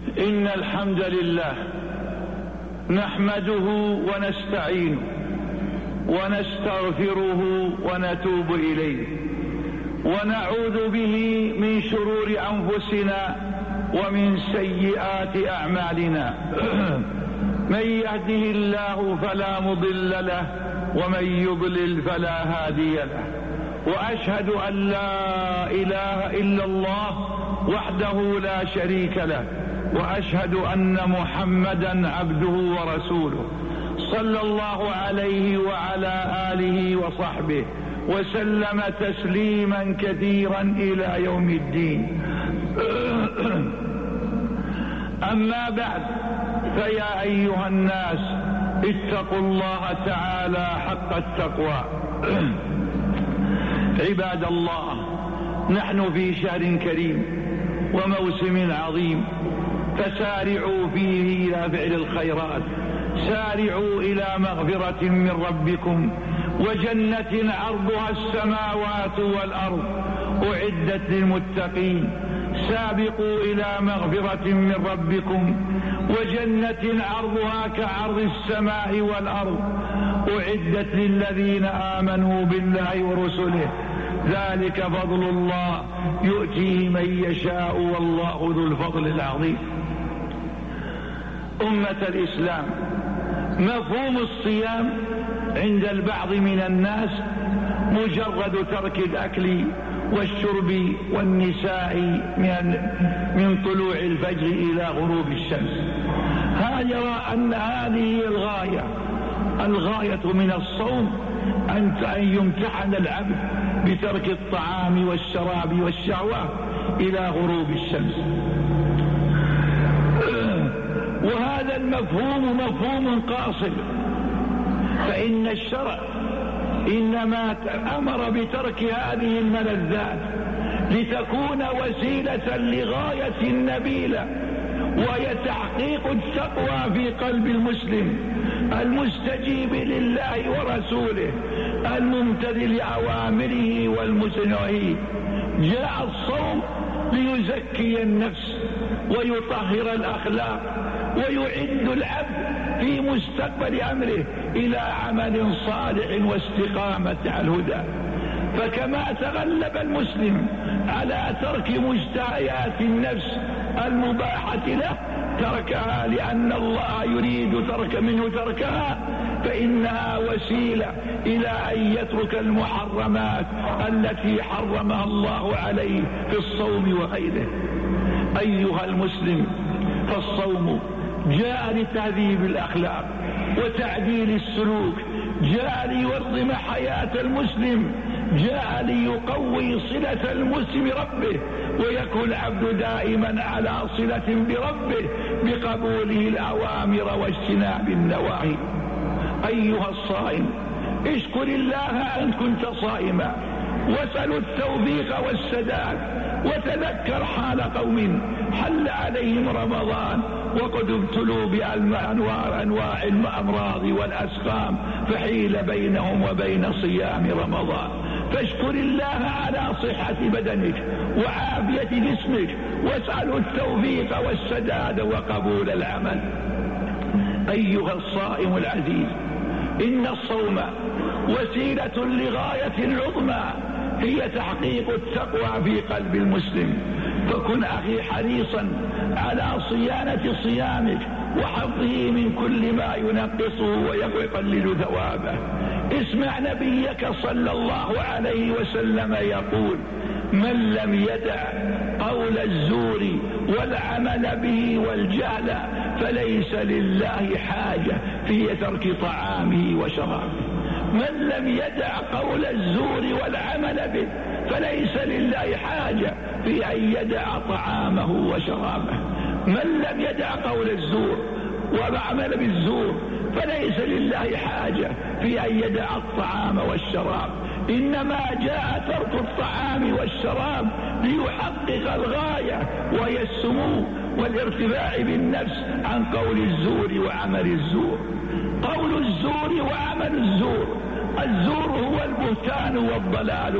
إن الحمد لله نحمده ونستعينه ونستغفره ونتوب إليه ونعوذ به من شرور أنفسنا ومن سيئات أعمالنا. من يهده الله فلا مضل له ومن يضلل فلا هادي له، وأشهد أن لا إله إلا الله وحده لا شريك له، وأشهد أن محمدا عبده ورسوله صلى الله عليه وعلى آله وصحبه وسلم تسليما كثيرا إلى يوم الدين. أما بعد، فيا أيها الناس اتقوا الله تعالى حق التقوى. عباد الله، نحن في شهر كريم وموسم عظيم، فسارعوا فيه إلى فعل الخيرات، سارعوا إلى مغفرة من ربكم وجنة عرضها السماوات والأرض أعدت للمتقين. سابقوا إلى مغفرة من ربكم وجنة عرضها كعرض السماء والأرض أعدت للذين آمنوا بالله ورسله، ذلك فضل الله يؤتيه من يشاء والله ذو الفضل العظيم. أمة الإسلام، مفهوم الصيام عند البعض من الناس مجرد ترك الأكل والشرب والنساء من طلوع الفجر إلى غروب الشمس. هذا يرى أن هذه الغاية من الصوم أن يمتحن العبد بترك الطعام والشراب والشهوة إلى غروب الشمس. وهذا المفهوم مفهوم قاصر، فإن الشرع إنما أمر بترك هذه الملذات لتكون وسيلة لغاية نبيلة، وهي تحقيق التقوى في قلب المسلم المستجيب لله ورسوله الممتثل لأوامره والمنهيه. جاء الصوم ليزكي النفس ويطهر الأخلاق ويعد العبد في مستقبل أمره إلى عمل صالح واستقامة على الهدى. فكما تغلب المسلم على ترك مشتهيات النفس المباحة له تركها لأن الله يريد تركها، فإنها وسيلة إلى أن يترك المحرمات التي حرمها الله عليه في الصوم وغيره. أيها المسلم، فالصوم جاء لتهذيب الأخلاق وتعديل السلوك، جاء لينظم حياة المسلم، جاء ليقوي صلة المسلم ربه ويكون العبد دائما على صلة بربه بقبوله الأوامر واجتناب النواهي. أيها الصائم، اشكر الله أن كنت صائما واسأل التوفيق والسداد، وتذكر حال قوم حل عليهم رمضان وقد ابتلوا بأنواع الأمراض والأسقام فحيل بينهم وبين صيام رمضان. فاشكر الله على صحة بدنك وعافية جسمك، واسأل التوفيق والسداد وقبول العمل. أيها الصائم العزيز، إن الصوم وسيلة لغاية عظمى هي تحقيق التقوى في قلب المسلم. فكن أخي حريصا على صيانة صيامك وحفظه من كل ما ينقصه ويقلل ثوابه. اسمع نبيك صلى الله عليه وسلم يقول: من لم يدع قول الزور والعمل به والجهل فليس لله حاجة في ترك طعامه وشرابه. من لم يدع قول الزور والعمل به فليس لله حاجة في أن يدع طعامه وشرابه. من لم يدع قول الزور والعمل بالزور فليس لله حاجة في أن يدع الطعام والشراب. إنما جاء ترك الطعام والشراب ليحقق الغاية وهي السمو والارتفاع بالنفس عن قول الزور وعمل الزور. قول الزور وعمل الزور، الزور هو البهتان والضلال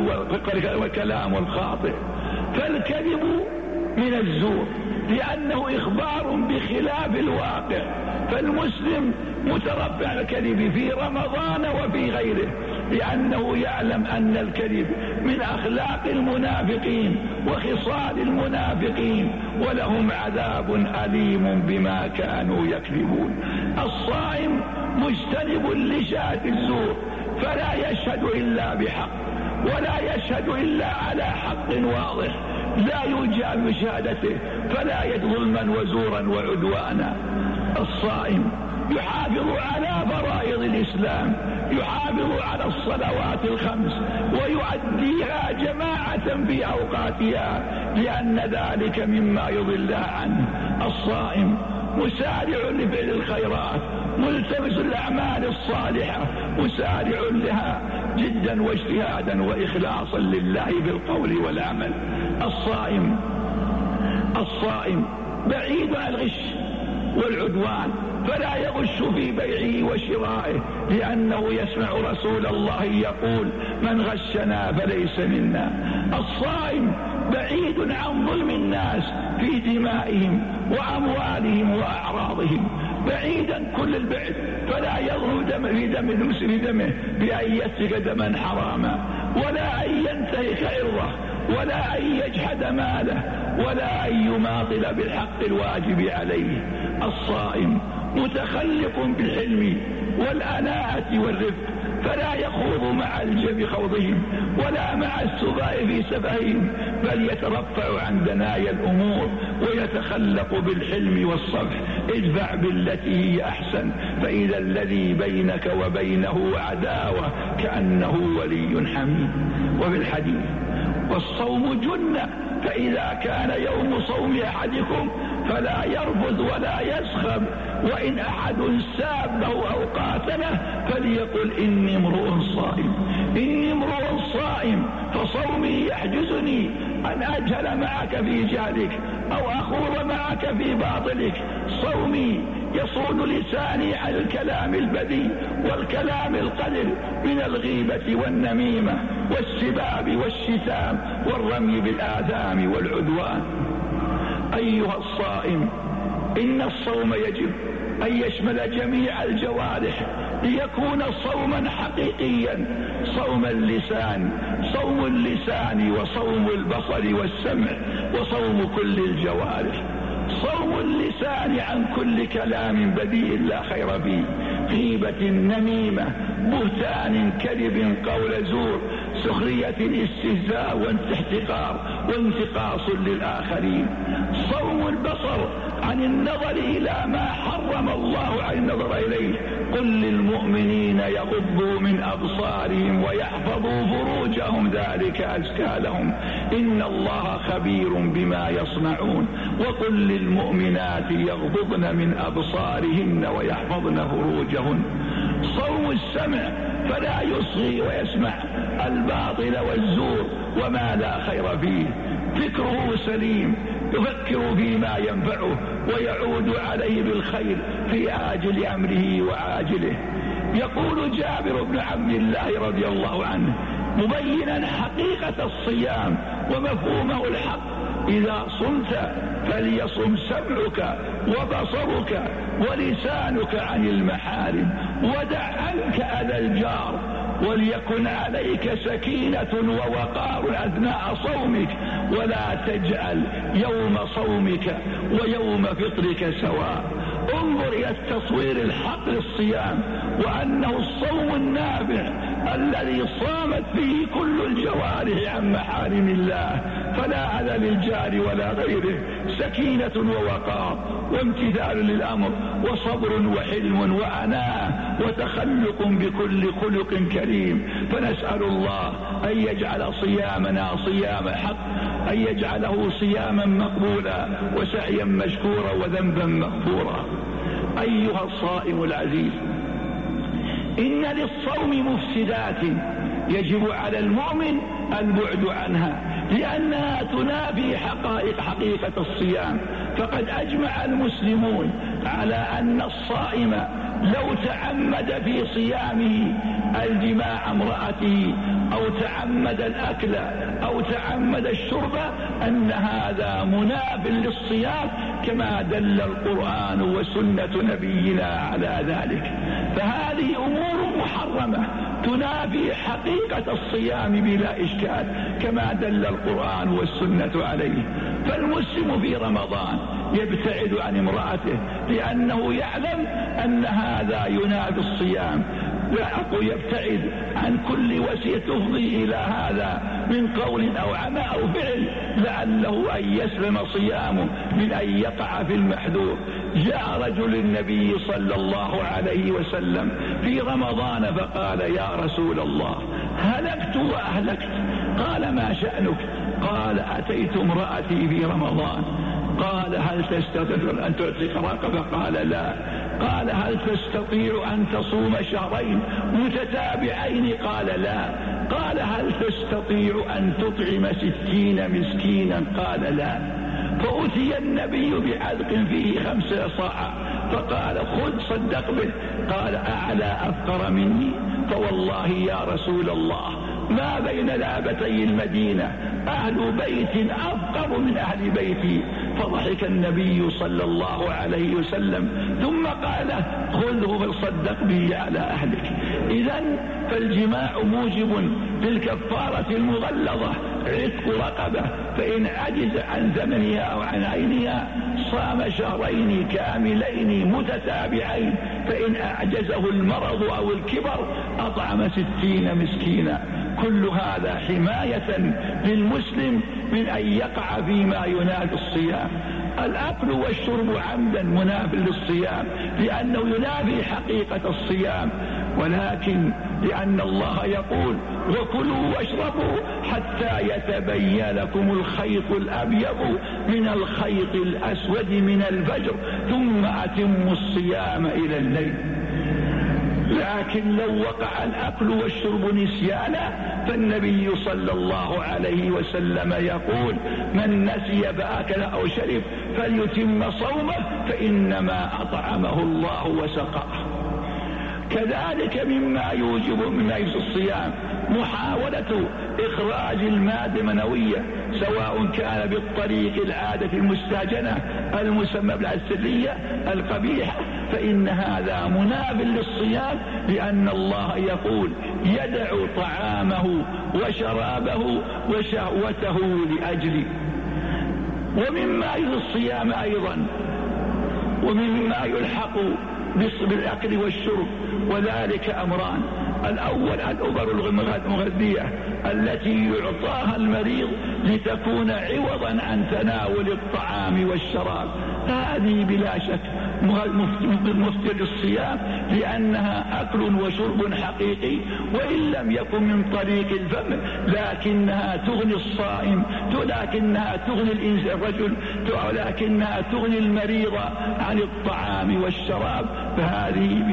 والكلام الخاطئ، فالكذب من الزور لأنه إخبار بخلاف الواقع. فالمسلم متربع الكذب في رمضان وفي غيره، لأنه يعلم أن الكذب من أخلاق المنافقين وخصال المنافقين، ولهم عذاب أليم بما كانوا يكذبون. الصائم مجتنب لشاة الزور، فلا يشهد إلا بحق، ولا يشهد إلا على حق واضح، لا يجاب بشهادته، فلا يجد ظلما وزورا وعدوانا. الصائم يحافظ على فرائض الإسلام، يحافظ على الصلوات الخمس ويؤديها جماعة في أوقاتها، لأن ذلك مما يضل عنه. الصائم مسارع لفعل الخيرات، ملتمس الأعمال الصالحة، مسارع لها جدا واجتهادا وإخلاصا لله بالقول والعمل. الصائم بعيد عن الغش والعدوان، فلا يغش في بيعه وشرائه، لأنه يسمع رسول الله يقول: من غشنا فليس منا. الصائم بعيد عن ظلم الناس في دمائهم وأموالهم وأعراضهم، بعيدا كل البعد، فلا يظهر في دم المسلم دمه بأن يسفك دما حراما، ولا أن ينتهك عرضه، ولا أن يجحد ماله، ولا أن يماطل بالحق الواجب عليه. الصائم متخلق بالحلم والأناءة والرفق، فلا يخوض مع الجب خوضهم، ولا مع السفهاء في سفههم، بل يترفع عن دنايا الأمور ويتخلق بالحلم والصفح. ادفع بالتي هي أحسن، فإذا الذي بينك وبينه عداوة كأنه ولي حميم. وفي الحديث: والصوم جنة، فإذا كان يوم صوم أحدكم فلا يرفث ولا يسخب، وإن أحد سابه أو قاتله فليقل: إني امرؤ صائم. إني امرؤ صائم، فصومي يحجزني أن أجهل معك في جهلك أو أخوض معك في باطلك. صومي يصون لساني عن الكلام البذيء والكلام القذر من الغيبة والنميمة والسباب والشتام والرمي بالآثام والعدوان. أيها الصائم، إن الصوم يجب أن يشمل جميع الجوارح ليكون صوما حقيقيا. صوم اللسان، صوم اللسان وصوم البصر والسمع وصوم كل الجوارح. صوم اللسان عن كل كلام بذيء لا خير فيه، غيبة، نميمة، بهتان، كذب، قول زور، سخرية، استهزاء واحتقار وانتقاص للآخرين. صوم البصر عن النظر إلى ما حرم الله عن النظر إليه. قل للمؤمنين يغضوا من أبصارهم ويحفظوا فروجهم ذلك أزكى لهم إن الله خبير بما يصنعون. وقل للمؤمنات يغضضن من أبصارهن ويحفظن فروجهن. صوم السمع، فلا يصغي ويسمع الباطل والزور وما لا خير فيه. فكره سليم، يفكر فيما ينفعه ويعود عليه بالخير في آجل أمره وعاجله. يقول جابر بن عبد الله رضي الله عنه مبينا حقيقة الصيام ومفهومه الحق: إذا صمت فليصم سمعك وبصرك ولسانك عن المحارم، ودع عنك أذى الجار، وليكن عليك سكينة ووقار أثناء صومك، ولا تجعل يوم صومك ويوم فطرك سواء. انظر إلى التصوير الحق للصيام، وأنه الصوم النافع الذي صامت فيه كل الجوارح عن محارم الله، فلا أذى للجار ولا غيره، سكينة ووقار وامتثال للأمر وصبر وحلم وعناء وتخلق بكل خلق كريم. فنسأل الله أن يجعل صيامنا صيام حق، أن يجعله صياما مقبولا وسعيا مشكورا وذنبا مغفورا. أيها الصائم العزيز، إن للصوم مفسدات يجب على المؤمن البعد عنها، لأنها تنافي حقيقة الصيام. فقد أجمع المسلمون على أن الصائم لو تعمد في صيامه الجماع امرأته أو تعمد الأكل أو تعمد الشرب أن هذا مناف للصيام، كما دل القرآن وسنة نبينا على ذلك. فهذه أمور محرمة تنافي حقيقة الصيام بلا إشكال كما دل القرآن والسنة عليه. فالمسلم في رمضان يبتعد عن امرأته لأنه يعلم أن هذا ينافي الصيام، يبتعد عن كل وسيلة تفضي إلى هذا من قول أو عمل أو فعل لعله أن يسلم صيامه من أن يقع في المحذور. جاء رجل النبي صلى الله عليه وسلم في رمضان فقال: يا رسول الله، هلكت وأهلكت. قال: ما شأنك؟ قال: أتيت امرأتي في رمضان. قال: هل تستطيع أن تعتق رقبة؟ قال: لا. قال: هل تستطيع أن تصوم شهرين متتابعين؟ قال: لا. قال: هل تستطيع أن تطعم 60 مسكينا؟ قال: لا. فأتي النبي بعلق فيه 5 صاع فقال: خذ صدق به. قال: أعلى أفقر مني؟ فوالله يا رسول الله ما بين لابتي المدينة أهل بيت أفقر من أهل بيتي. فضحك النبي صلى الله عليه وسلم ثم قال: خذه فصدق به على أهلك. إذن فالجماع موجب للكفارة المغلظة عتق رقبة، فإن عجز عن ثمنها أو عن عينها صام شهرين كاملين متتابعين، فإن أعجزه المرض أو الكبر أطعم 60 مسكينا. كل هذا حماية للمسلم من أن يقع فيما ينافي الصيام. الأكل والشرب عمدا مناف للصيام لأنه ينافي حقيقة الصيام، ولكن لأن الله يقول: وكلوا واشربوا حتى يتبين لكم الخيط الأبيض من الخيط الأسود من الفجر ثم أتموا الصيام إلى الليل. لكن لو وقع الأكل والشرب نسيانا فالنبي صلى الله عليه وسلم يقول: من نسي فأكل أو شرب فليتم صومه فإنما أطعمه الله وسقاه. كذلك مما يوجب من الصيام محاولة إخراج المادة المنوية سواء كان بالطريق العادة المستهجنة المسمى بالسرية القبيحة، فإن هذا مناف للصيام لأن الله يقول: يدع طعامه وشرابه وشهوته لأجلي. ومما يلحق الصيام أيضا ومما يلحق بالأكل والشرب وذلك أمران: الأول الأبر المغذية التي يعطاها المريض لتكون عوضا عن تناول الطعام والشراب، هذه بلا شك مفتر الصيام لأنها أكل وشرب حقيقي وإن لم يكن من طريق الفم، لكنها تغني الصائم، لكنها تغني الرجل، لكنها تغني المريض عن الطعام والشراب. فهذه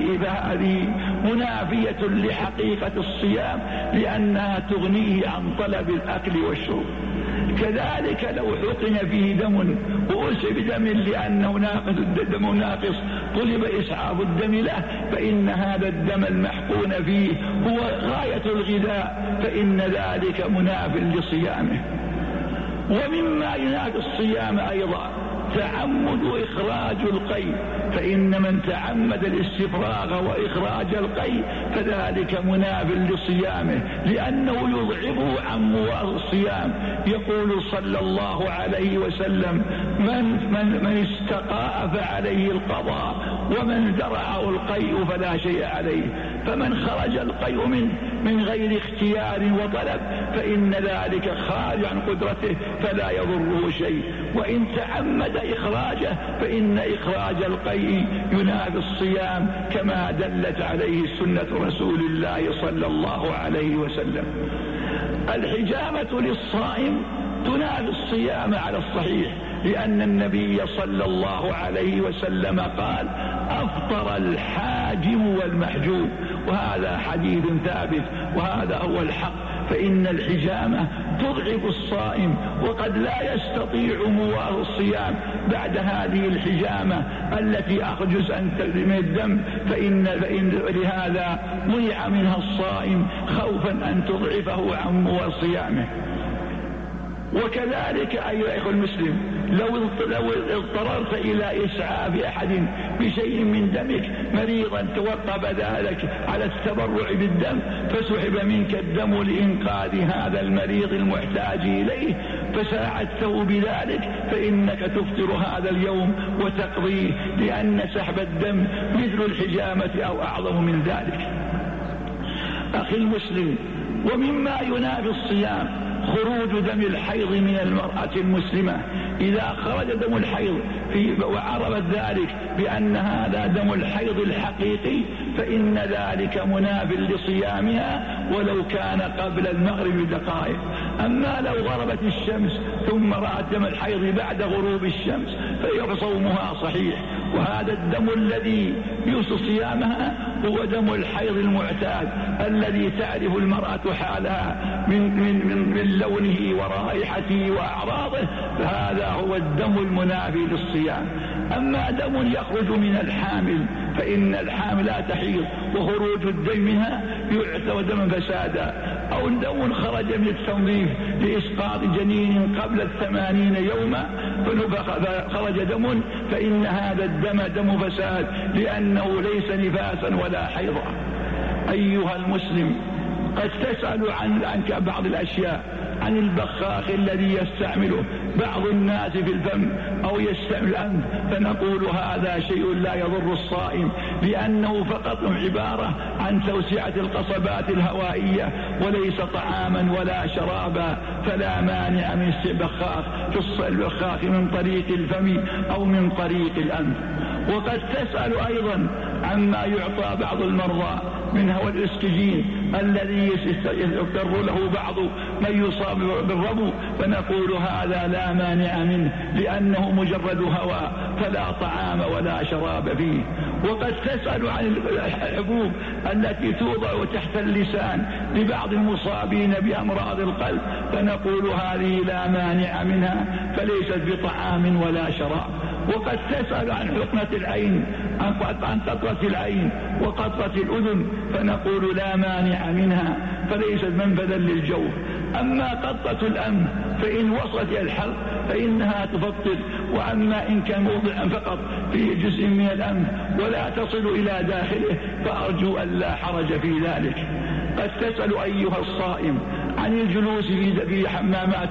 منافية لحقيقة الصيام لأنها تغنيه عن طلب الأكل والشرب. كذلك لو حقن فيه دم وأسب دم لأنه دم ناقص طلب إسعاف الدم له، فإن هذا الدم المحقون فيه هو غاية الغذاء، فإن ذلك مناف لصيامه. ومما ينافي الصيام أيضا تعمد إخراج القيء، فإن من تعمد الاستفراغ وإخراج القيء فذلك مناف لصيامه لأنه يضعفه عن مواصلة الصيام. يقول صلى الله عليه وسلم: من استقاء فعليه القضاء ومن زرعه القيء فلا شيء عليه. فمن خرج القيء من غير اختيار وطلب فإن ذلك خارج عن قدرته فلا يضره شيء، وإن تعمد إخراجه فإن إخراج القيء ينافي الصيام كما دلت عليه سنة رسول الله صلى الله عليه وسلم. الحجامة للصائم تنافي الصيام على الصحيح لأن النبي صلى الله عليه وسلم قال: أفطر الحاجم والمحجوم، وهذا حديث ثابت وهذا هو الحق. فإن الحجامة تضعف الصائم وقد لا يستطيع مواصلة الصيام بعد هذه الحجامة التي أخجز أن تلم الدم، فإن لهذا منع منها الصائم خوفا أن تضعفه عن مواصلة صيامه. وكذلك أيها الأخوة المسلم لو اضطررت إلى إسعاف أحد بشيء من دمك مريضا توقف ذلك على التبرع بالدم فسحب منك الدم لإنقاذ هذا المريض المحتاج إليه فساعدته بذلك فإنك تفطر هذا اليوم وتقضيه، لأن سحب الدم مثل الحجامة أو أعظم من ذلك. أخي المسلم، ومما ينافي الصيام خروج دم الحيض من المرأة المسلمة. إذا خرج دم الحيض وعرفت ذلك بأن هذا دم الحيض الحقيقي فإن ذلك مناف لصيامها ولو كان قبل المغرب بدقائق. أما لو غربت الشمس ثم رأت دم الحيض بعد غروب الشمس فصومها صحيح. وهذا الدم الذي يوصي صيامها هو دم الحيض المعتاد الذي تعرف المرأة حالها من لونه ورائحته وأعراضه، فهذا هو الدم المنافي للصيام. أما دم يخرج من الحامل فإن الحامل لا تحيض وخروج الدم منها يعتبر دما فسادا، أو دم خرج من التنظيف لإسقاط جنين قبل 80 يوما فخرج دم فإن هذا الدم دم فساد لأنه ليس نفاسا ولا حيضا. أيها المسلم، قد تسأل عنك بعض الأشياء، عن البخاخ الذي يستعمله بعض الناس في الفم أو يستعمل الأنف، فنقول هذا شيء لا يضر الصائم لأنه فقط عبارة عن توسعة القصبات الهوائية وليس طعاما ولا شرابا، فلا مانع من البخاخ من طريق الفم أو من طريق الأنف. وقد تسأل أيضا عما يعطى بعض المرضى من هو الأسكجين الذي يضطر له بعض من يصاب بالربو، فنقول هذا لا مانع منه لأنه مجرد هواء فلا طعام ولا شراب فيه. وقد تسأل عن الحبوب التي توضع تحت اللسان لبعض المصابين بأمراض القلب، فنقول هذه لا مانع منها فليست بطعام ولا شراب. وقد تسأل عن حقنة العين، عن قطرة العين وقطرة الأذن، فنقول لا مانع منها فليست منفذا للجوف. أما قطرة الأنف فإن وصلت إلى الحلق فإنها تفطر، وأما إن كان موضعا فقط في جزء من الأنف ولا تصل إلى داخله فأرجو أن لا حرج في ذلك. قد تسأل أيها الصائم عن الجلوس في حمامات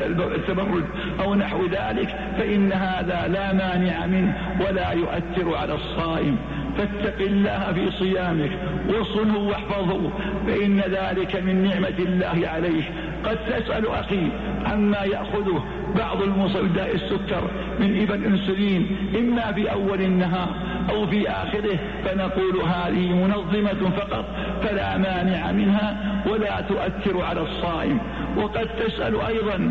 التبرد أو نحو ذلك، فإن هذا لا مانع منه ولا يؤثر على الصائم. فاتق الله في صيامك وصله واحفظه فإن ذلك من نعمة الله عليك. قد تسأل أخي عما يأخذه بعض المصابين السكر من إبن الأنسولين إما في أول النهار أو في آخره، فنقول هذه منظمة فقط فلا مانع منها ولا تؤثر على الصائم. وقد تسأل أيضا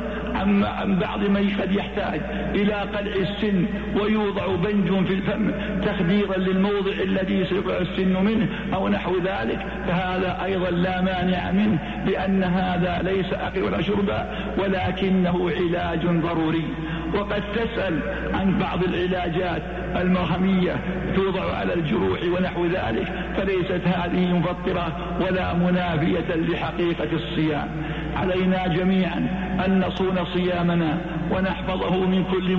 عن بعض من قد يحتاج إلى قلع السن ويوضع بنج في الفم تخديرا للموضع الذي سيقلع السن منه أو نحو ذلك، فهذا أيضا لا مانع منه لأن هذا ليس أكل ولا شربا ولكنه علاج ضروري. وقد تسأل عن بعض العلاجات المرهمية توضع على الجروح ونحو ذلك، فليست هذه مفطرة ولا منافية لحقيقة الصيام. علينا جميعا أن نصون صيامنا ونحفظه من كل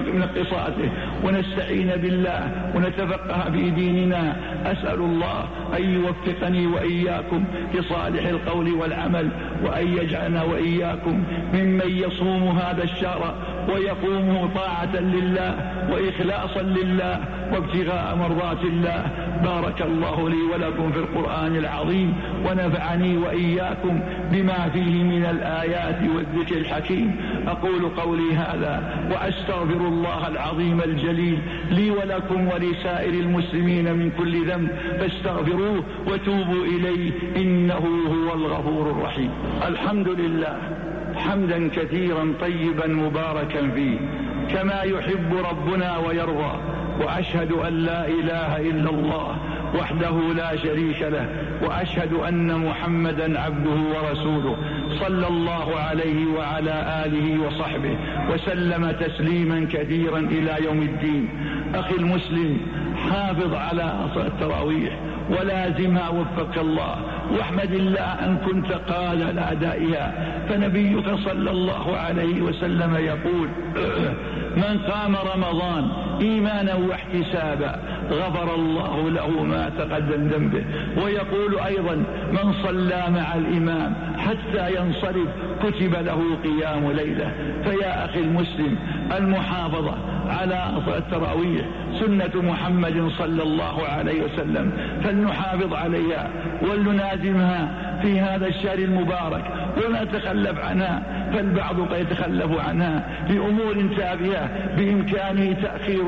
منقصاته ونستعين بالله ونتفقه في ديننا. أسأل الله أن يوفقني وإياكم لصالح القول والعمل، وأن يجعلنا وإياكم ممن يصوم هذا الشهر ويقوم طاعة لله وإخلاصا لله وابتغاء مرضات الله. بارك الله لي ولكم في القرآن العظيم، ونفعني وإياكم بما فيه من الآيات والذكر الحكيم. أقول قولي هذا وأستغفر الله العظيم الجليل لي ولكم ولسائر المسلمين من كل ذنب، فاستغفروه وتوبوا إليه إنه هو الغفور الرحيم. الحمد لله حمدا كثيرا طيبا مباركا فيه كما يحب ربنا ويرضى، وأشهد أن لا إله إلا الله وحده لا شريك له، وأشهد أن محمدا عبده ورسوله صلى الله عليه وعلى آله وصحبه وسلم تسليما كثيرا إلى يوم الدين. أخي المسلم، حافظ على صلاة التراويح ولازمها وفقك الله، واحمد الله أن كنت قادر لأدائها، فنبيك صلى الله عليه وسلم يقول: من قام رمضان إيمانا واحتسابا غفر الله له ما تقدم ذنبه. ويقول أيضا: من صلى مع الإمام حتى ينصرف كتب له قيام ليلة. فيا أخي المسلم، المحافظة على صلاة التراويح سنة محمد صلى الله عليه وسلم، فلنحافظ عليها ولنلازمها في هذا الشهر المبارك ولا نتخلف عنها، فالبعض قد يتخلف عنها لأمور تافهة بإمكانه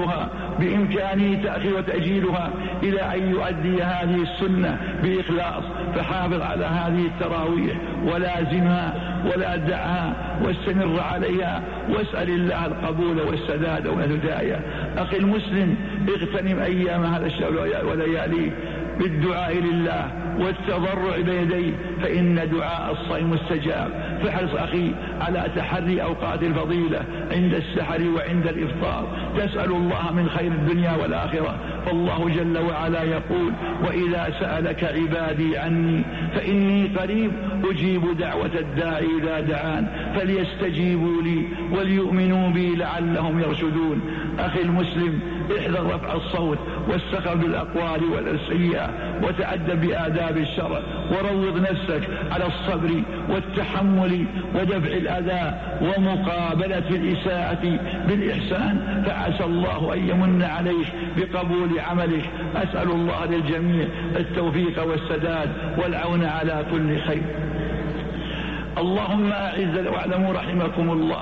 تأخير وتأجيلها إلى أن يؤدي هذه السنة بإخلاص. فحافظ على هذه التراويح ولازمها ولا تدعها واستمر عليها، واسأل الله القبول والسداد والهداية. أخي المسلم، اغتنم أيام هذا الشهر ولياليه بالدعاء لله والتضرع بيديه، فإن دعاء الصائم مستجاب. فاحرص أخي على تحري أوقات الفضيلة عند السحر وعند الإفطار، تسأل الله من خير الدنيا والآخرة. فالله جل وعلا يقول: وإذا سألك عبادي عني فإني قريب أجيب دعوة الداعي إذا دعان فليستجيبوا لي وليؤمنوا بي لعلهم يرشدون. أخي المسلم، احذر رفع الصوت والسخر بالأقوال والسيئة، وتأدب بآداب الشرع، وروض نفسك على الصبر والتحمل ودفع الأذى ومقابلة الإساءة بالإحسان، فعسى الله أن يمن عليك بقبول عملك. أسأل الله للجميع التوفيق والسداد والعون على كل خير. اللهم أعز، واعلموا رحمكم الله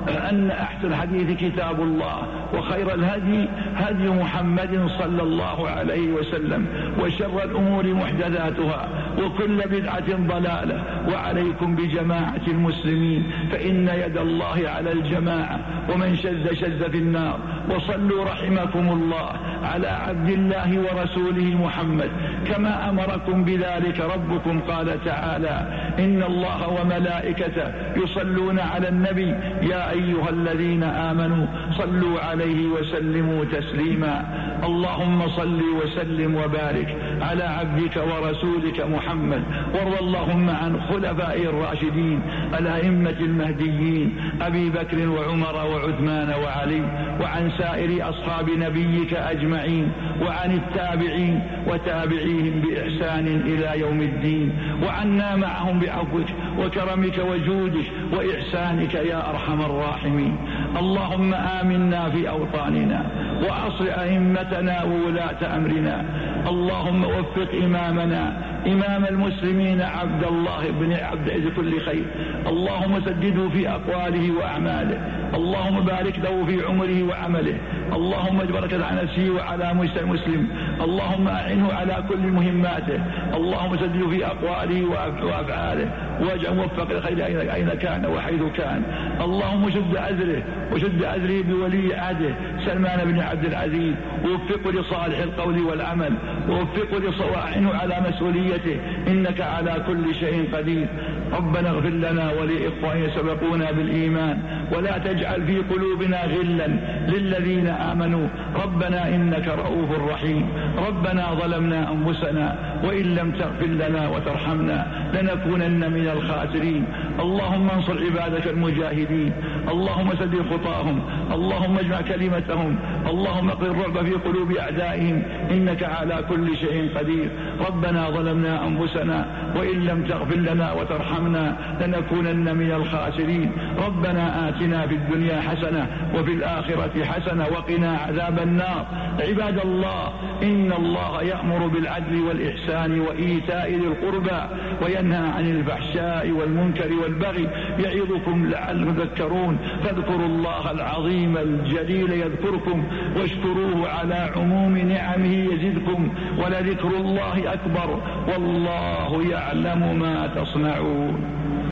أن أحسن الحديث كتاب الله، وخير الهدي هدي محمد صلى الله عليه وسلم، وشر الأمور محدثاتها، وكل بدعة ضلالة. وعليكم بجماعة المسلمين، فإن يد الله على الجماعة، ومن شذ شذ في النار. وصلوا رحمكم الله على عبد الله ورسوله محمد كما أمركم بذلك ربكم. قال تعالى: إن الله وملائكته يصلون على النبي يا أيها الذين آمنوا صلوا عليه وسلموا تسليما. اللهم صل وسلم وبارك على عبدك ورسولك محمد، وارض اللهم عن خلفائه الراشدين الأئمة المهديين أبي بكر وعمر وعثمان وعلي، وعن سائر أصحاب نبيك أجمعين، وعن التابعين وتابعيهم بإحسان إلى يوم الدين، وعنا معهم بعفوك وكرمك وجودك وإحسانك يا أرحم الراحمين. اللهم آمنا في أوطاننا، وأصلح أئمتنا وولاة أمرنا. اللهم وفق إمامنا إمام المسلمين عبد الله بن عبد العزيز كل خير. اللهم سدده في أقواله وأعماله، اللهم بارك له في عمره وعمله، اللهم اجبرك على نفسه وعلى مجتمع المسلم، اللهم أعنه على كل مهماته، اللهم سدده في أقواله وأفعاله، واجعل موفق الخير أين كان وحيث كان. اللهم شد أزره وشد أزره بولي عهده سلمان بن عبد العزيز، ووفقه لصالح القول والعمل، ووفقه وأعنه على مسؤوليته، إنك على كل شيء قدير. ربنا اغفر لنا ولإخواننا سبقونا بالإيمان، ولا تجعل في قلوبنا غلا للذين آمنوا، ربنا إنك رؤوف رحيم. ربنا ظلمنا أنفسنا وإن لم تغفر لنا وترحمنا لنكونن من الخاسرين. اللهم انصر عبادك المجاهدين، اللهم سدد خطاهم، اللهم اجمع كلمتهم، اللهم اقض الرعب في قلوب أعدائهم، إنك على كل شيء قدير. ربنا ظلمنا أنفسنا وإن لم تغفر لنا وترحمنا لنكونن من الخاسرين. ربنا آتنا في الدنيا حسنة وفي الآخرة حسنة وقنا عذاب النار. عباد الله، إن الله يأمر بالعدل والإحسان وإيتاء ذي القربى وينهى عن الفحشاء والمنكر والبغي يعظكم لعلكم تذكرون. فاذكروا الله العظيم الجليل يذكركم، واشكروه على عموم نعمه يزدكم، ولذكر الله أكبر، والله يعلم ما تصنعون.